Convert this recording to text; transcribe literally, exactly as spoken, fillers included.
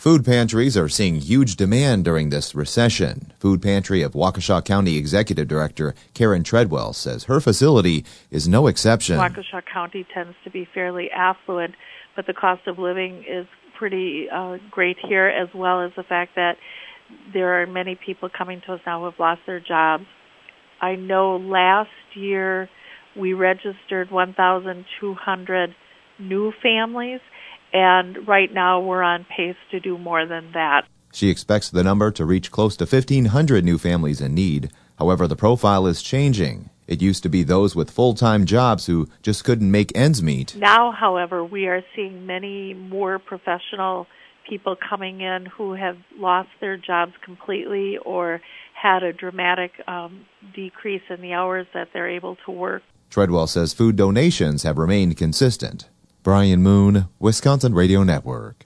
Food pantries are seeing huge demand during this recession. Food Pantry of Waukesha County Executive Director Karen Treadwell says her facility is no exception. Waukesha County tends to be fairly affluent, but the cost of living is pretty uh, great here, as well as the fact that there are many people coming to us now who have lost their jobs. I know last year we registered one thousand two hundred new families, and right now we're on pace to do more than that. She expects the number to reach close to fifteen hundred new families in need. However, the profile is changing. It used to be those with full-time jobs who just couldn't make ends meet. Now, however, we are seeing many more professional people coming in who have lost their jobs completely or had a dramatic um, decrease in the hours that they're able to work. Treadwell says food donations have remained consistent. Brian Moon, Wisconsin Radio Network.